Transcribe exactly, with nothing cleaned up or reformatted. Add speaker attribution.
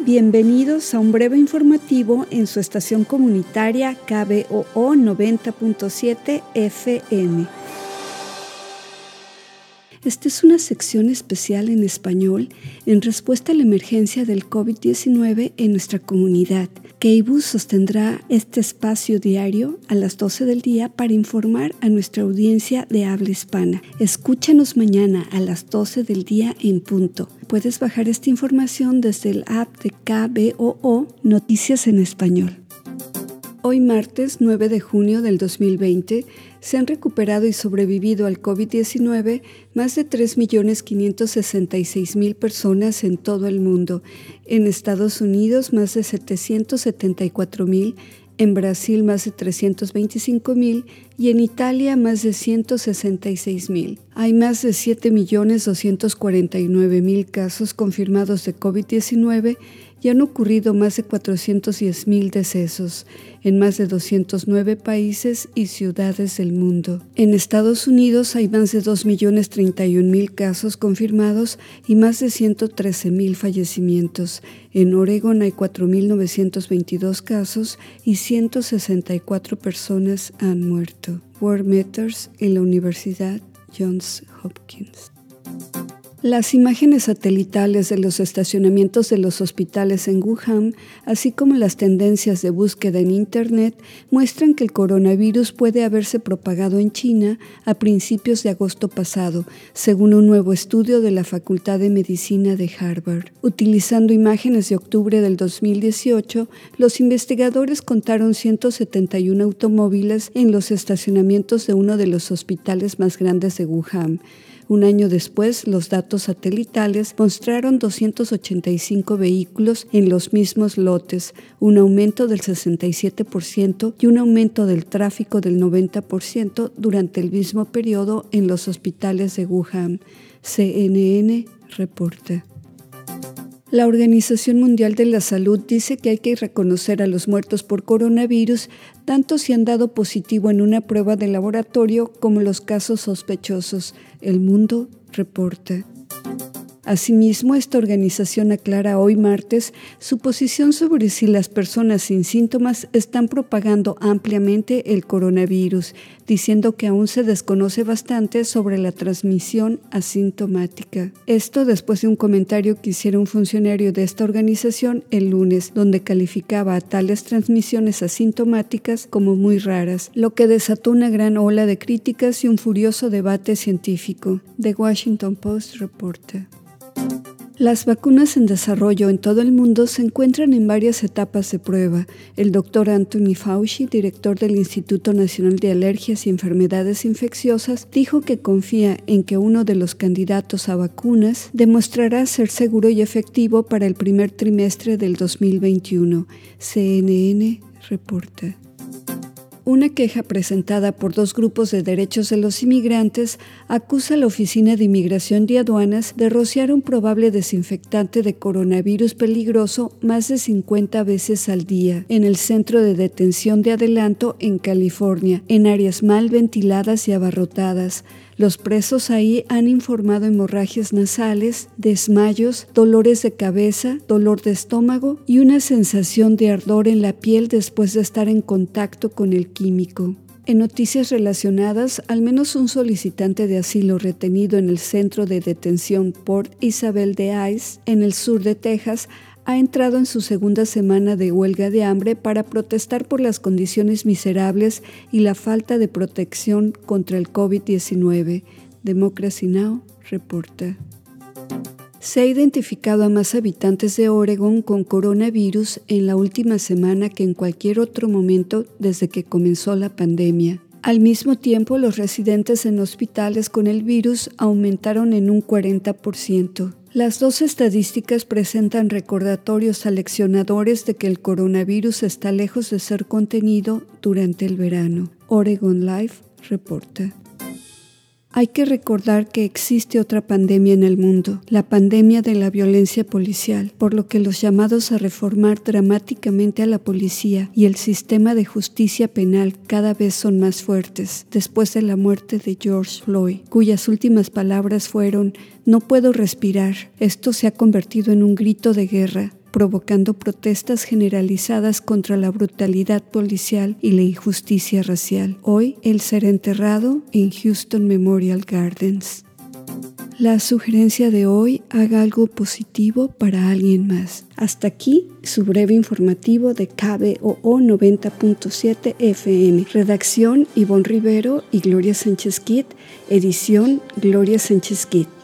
Speaker 1: Bienvenidos a un breve informativo en su estación comunitaria K B O O noventa punto siete F M. Esta es una sección especial en español en respuesta a la emergencia del COVID diecinueve en nuestra comunidad. K B U sostendrá este espacio diario a las doce del día para informar a nuestra audiencia de habla hispana. Escúchanos mañana a las doce del día en punto. Puedes bajar esta información desde el app de K B O O Noticias en Español. Hoy martes nueve de junio del dos mil veinte se han recuperado y sobrevivido al COVID diecinueve más de tres millones quinientos sesenta y seis mil personas en todo el mundo. En Estados Unidos más de setecientos setenta y cuatro mil, en Brasil más de trescientos veinticinco mil y en Italia más de ciento sesenta y seis mil. Hay más de siete millones doscientos cuarenta y nueve mil casos confirmados de COVID diecinueve y han ocurrido más de cuatrocientos diez mil decesos en más de doscientos nueve países y ciudades del mundo. En Estados Unidos hay más de dos millones treinta y un mil casos confirmados y más de ciento trece mil fallecimientos. En Oregon hay cuatro mil novecientos veintidós casos y ciento sesenta y cuatro personas han muerto. World Matters en la Universidad Johns Hopkins. Las imágenes satelitales de los estacionamientos de los hospitales en Wuhan, así como las tendencias de búsqueda en Internet, muestran que el coronavirus puede haberse propagado en China a principios de agosto pasado, según un nuevo estudio de la Facultad de Medicina de Harvard. Utilizando imágenes de octubre del dos mil dieciocho, los investigadores contaron ciento setenta y uno automóviles en los estacionamientos de uno de los hospitales más grandes de Wuhan. Un año después, los datos satelitales mostraron doscientos ochenta y cinco vehículos en los mismos lotes, un aumento del sesenta y siete por ciento y un aumento del tráfico del noventa por ciento durante el mismo periodo en los hospitales de Wuhan. C N N reporta. La Organización Mundial de la Salud dice que hay que reconocer a los muertos por coronavirus tanto si han dado positivo en una prueba de laboratorio como los casos sospechosos. El Mundo reporta. Asimismo, esta organización aclara hoy martes su posición sobre si las personas sin síntomas están propagando ampliamente el coronavirus, diciendo que aún se desconoce bastante sobre la transmisión asintomática. Esto después de un comentario que hiciera un funcionario de esta organización el lunes, donde calificaba a tales transmisiones asintomáticas como muy raras, lo que desató una gran ola de críticas y un furioso debate científico. The Washington Post reporta. Las vacunas en desarrollo en todo el mundo se encuentran en varias etapas de prueba. El doctor Anthony Fauci, director del Instituto Nacional de Alergias y Enfermedades Infecciosas, dijo que confía en que uno de los candidatos a vacunas demostrará ser seguro y efectivo para el primer trimestre del dos mil veintiuno. C N N reporta. Una queja presentada por dos grupos de derechos de los inmigrantes acusa a la Oficina de Inmigración y Aduanas de rociar un probable desinfectante de coronavirus peligroso más de cincuenta veces al día en el centro de detención de Adelanto en California, en áreas mal ventiladas y abarrotadas. Los presos ahí han informado hemorragias nasales, desmayos, dolores de cabeza, dolor de estómago y una sensación de ardor en la piel después de estar en contacto con el químico. En noticias relacionadas, al menos un solicitante de asilo retenido en el centro de detención Port Isabel de Ice, en el sur de Texas, ha entrado en su segunda semana de huelga de hambre para protestar por las condiciones miserables y la falta de protección contra el COVID diecinueve. Democracy Now! Reporta. Se ha identificado a más habitantes de Oregon con coronavirus en la última semana que en cualquier otro momento desde que comenzó la pandemia. Al mismo tiempo, los residentes en hospitales con el virus aumentaron en un cuarenta por ciento. Las dos estadísticas presentan recordatorios aleccionadores de que el coronavirus está lejos de ser contenido durante el verano. Oregon Life reporta. Hay que recordar que existe otra pandemia en el mundo, la pandemia de la violencia policial, por lo que los llamados a reformar dramáticamente a la policía y el sistema de justicia penal cada vez son más fuertes, después de la muerte de George Floyd, cuyas últimas palabras fueron: "No puedo respirar". Esto se ha convertido en un grito de guerra provocando protestas generalizadas contra la brutalidad policial y la injusticia racial. Hoy, él será enterrado en Houston Memorial Gardens. La sugerencia de hoy: haga algo positivo para alguien más. Hasta aquí su breve informativo de K B O O noventa punto siete F M. Redacción: Ivonne Rivero y Gloria Sánchez Kit. Edición: Gloria Sánchez Kit.